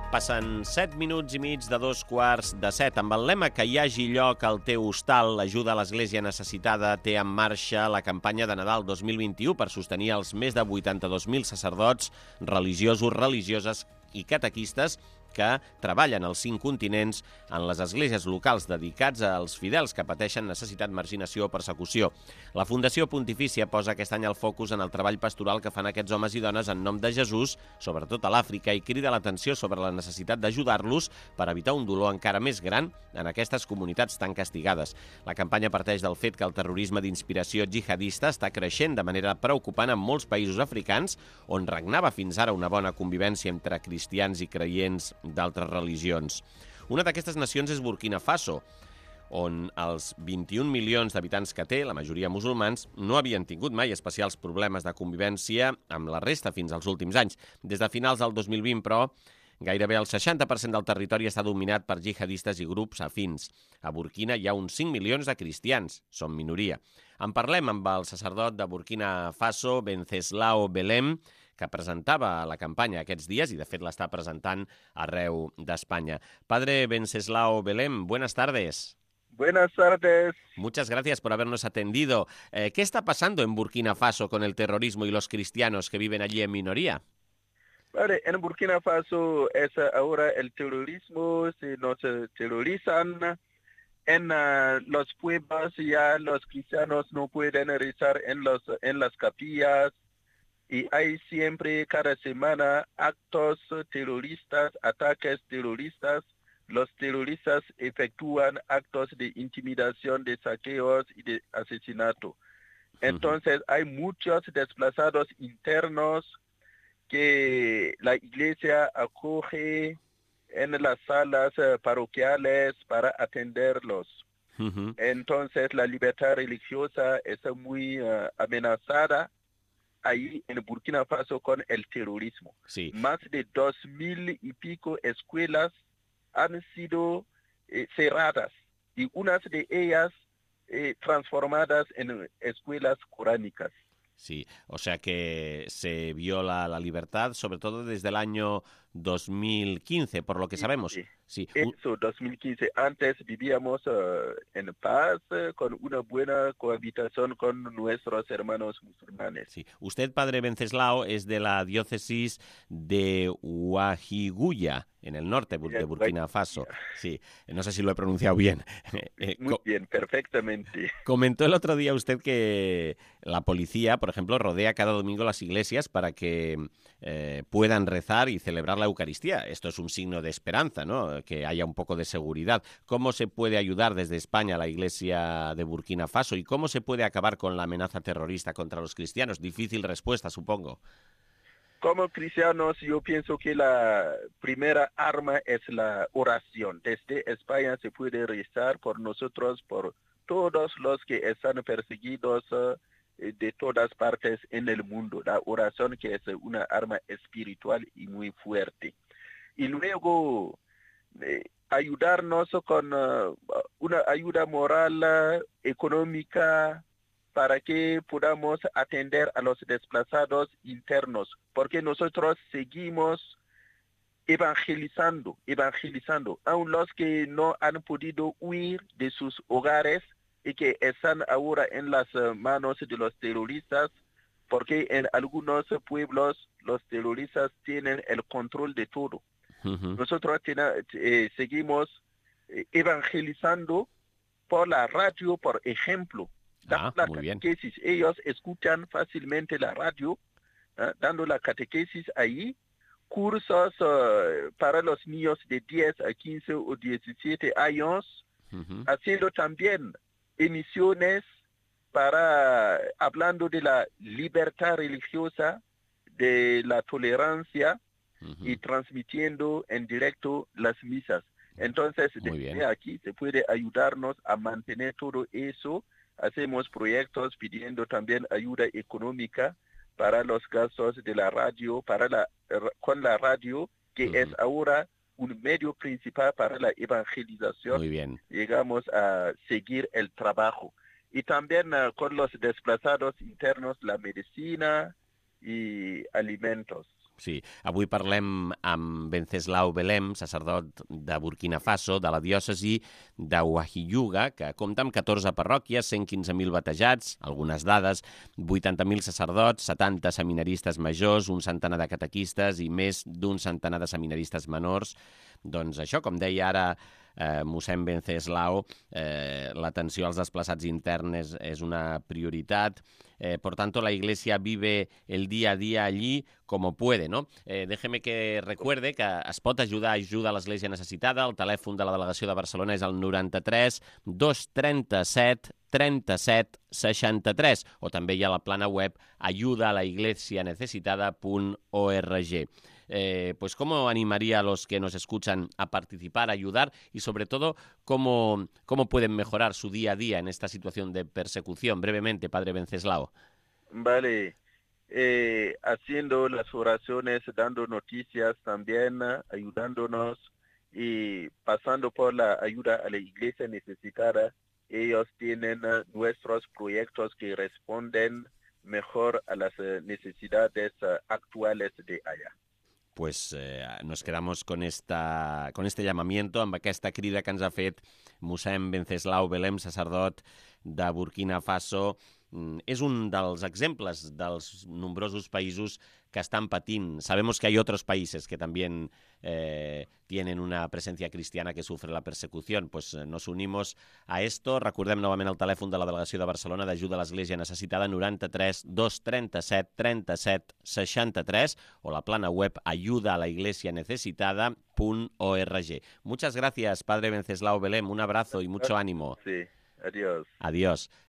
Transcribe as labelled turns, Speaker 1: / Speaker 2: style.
Speaker 1: Passen 7 minuts i mig de 2:15. Amb el lema que hi hagi lloc al teu hostal, l'ajuda a l'Església Necessitada té en marxa la campanya de Nadal 2021 per sostenir els més de 82.000 sacerdots, religiosos, religioses i catequistes que treballen als 5 continents en les esglésies locals dedicats als fidels que pateixen necessitat, marginació o persecució. La Fundació Pontifícia posa aquest any el focus en el treball pastoral que fan aquests homes i dones en nom de Jesús, sobretot a l'Àfrica, i crida l'atenció sobre la necessitat d'ajudar-los per evitar un dolor encara més gran en aquestes comunitats tan castigades. La campanya parteix del fet que el terrorisme d'inspiració jihadista està creixent de manera preocupant en molts països africans on regnava fins ara una bona convivència entre cristians i creients d'altres religions. Una d'aquestes nacions és Burkina Faso, on els 21 milions d'habitants que té, la majoria musulmans, no havien tingut mai especials problemes de convivència amb la resta fins als últims anys. Des de finals del 2020, però, gairebé el 60% del territori està dominat per jihadistes i grups afins. A Burkina hi ha uns 5 milions de cristians, són minoria. En parlem amb el sacerdot de Burkina Faso, Wenceslao Belem, que presentava la campanya aquests dies i, de fet, l'està presentant arreu d'Espanya. Padre Wenceslao Belem, buenas tardes.
Speaker 2: Buenas tardes.
Speaker 1: Muchas gracias por habernos atendido. ¿Qué está pasando en Burkina Faso con el terrorismo y los cristianos que viven allí en minoría?
Speaker 2: Vale, en Burkina Faso es ahora el terrorismo, si nos terrorizan. En los pueblos ya los cristianos no pueden rezar en las capillas. Y hay siempre, cada semana, actos terroristas, ataques terroristas. Los terroristas efectúan actos de intimidación, de saqueos y de asesinato. Entonces, hay muchos desplazados internos que la iglesia acoge en las salas parroquiales para atenderlos. Entonces, la libertad religiosa es muy amenazada ahí en Burkina Faso con el terrorismo.
Speaker 1: Sí.
Speaker 2: Más de 2.000 y pico escuelas han sido cerradas y unas de ellas transformadas en escuelas coránicas.
Speaker 1: Sí, o sea que se viola la libertad, sobre todo desde el año 2015, por lo que sabemos.
Speaker 2: Sí. Eso, 2015. Antes vivíamos en paz, con una buena cohabitación con nuestros hermanos musulmanes.
Speaker 1: Sí. Usted, padre Wenceslao, es de la diócesis de Ouahigouya, en el norte de Burkina Faso. Sí, no sé si lo he pronunciado bien.
Speaker 2: Muy bien, perfectamente.
Speaker 1: Comentó el otro día usted que la policía, por ejemplo, rodea cada domingo las iglesias para que puedan rezar y celebrar la Eucaristía. Esto es un signo de esperanza, ¿no? Que haya un poco de seguridad. ¿Cómo se puede ayudar desde España a la iglesia de Burkina Faso y cómo se puede acabar con la amenaza terrorista contra los cristianos? Difícil respuesta, supongo.
Speaker 2: Como cristianos, yo pienso que la primera arma es la oración. Desde España se puede rezar por nosotros, por todos los que están perseguidos de todas partes en el mundo. La oración, que es una arma espiritual y muy fuerte. Y luego ayudarnos con una ayuda moral, económica, para que podamos atender a los desplazados internos, porque nosotros seguimos evangelizando, aun los que no han podido huir de sus hogares y que están ahora en las manos de los terroristas, porque en algunos pueblos los terroristas tienen el control de todo. Nosotros seguimos evangelizando por la radio, por ejemplo. Dando la catequesis. Ellos escuchan fácilmente la radio, dando la catequesis ahí, cursos para los niños de 10 a 15 o 17 años, haciendo también emisiones hablando de la libertad religiosa, de la tolerancia, y transmitiendo en directo las misas. Entonces, desde aquí se puede ayudarnos a mantener todo eso. Hacemos proyectos pidiendo también ayuda económica para los gastos de la radio, con la radio, que es ahora un medio principal para la evangelización.
Speaker 1: Muy bien.
Speaker 2: Llegamos a seguir el trabajo. Y también con los desplazados internos, la medicina y alimentos.
Speaker 1: Sí, avui parlem amb Venceslau Belem, sacerdot de Burkina Faso, de la diòcesi de Ouahilluga, que compta amb 14 parròquies, 115.000 batejats, algunes dades, 80.000 sacerdots, 70 seminaristes majors, un centenar de catequistes i més d'un centenar de seminaristes menors. Doncs això, com deia ara mossèn Venceslau, l'atenció als desplaçats interns és una prioritat. Por tanto, la Iglesia vive el día a día allí como puede, ¿no? Déjeme que recuerde que es pot ajudar a l'Església necessitada. El telèfon de la delegació de Barcelona és el 93 237 37 63, o també hi ha la plana web ayudaalaiglesianecesitada.org. Pues cómo animaría a los que nos escuchan a participar, a ayudar y sobre todo cómo pueden mejorar su día a día en esta situación de persecución. Brevemente, Padre Venceslao.
Speaker 2: Vale, haciendo las oraciones, dando noticias también, ayudándonos y pasando por la ayuda a la iglesia necesitada. Ellos tienen nuestros proyectos que responden mejor a las necesidades actuales de allá.
Speaker 1: Pues nos quedamos con este llamamiento, amb aquesta crida que ens ha fet mossèn Venceslau Belem, sacerdot de Burkina Faso. És un dels exemples dels nombrosos països que estan patint. Sabemos que hay otros países que también tienen una presencia cristiana que sufre la persecución. Pues nos unimos a esto. Recordem novament el telèfon de la delegació de Barcelona d'ajuda a l'Església necessitada, 93 237 37 63, o la plana web ayudaalaiglesianecesitada.org. Muchas gracias, Padre Venceslau Belem. Un abrazo y mucho ánimo.
Speaker 2: Sí, adiós.
Speaker 1: Adiós.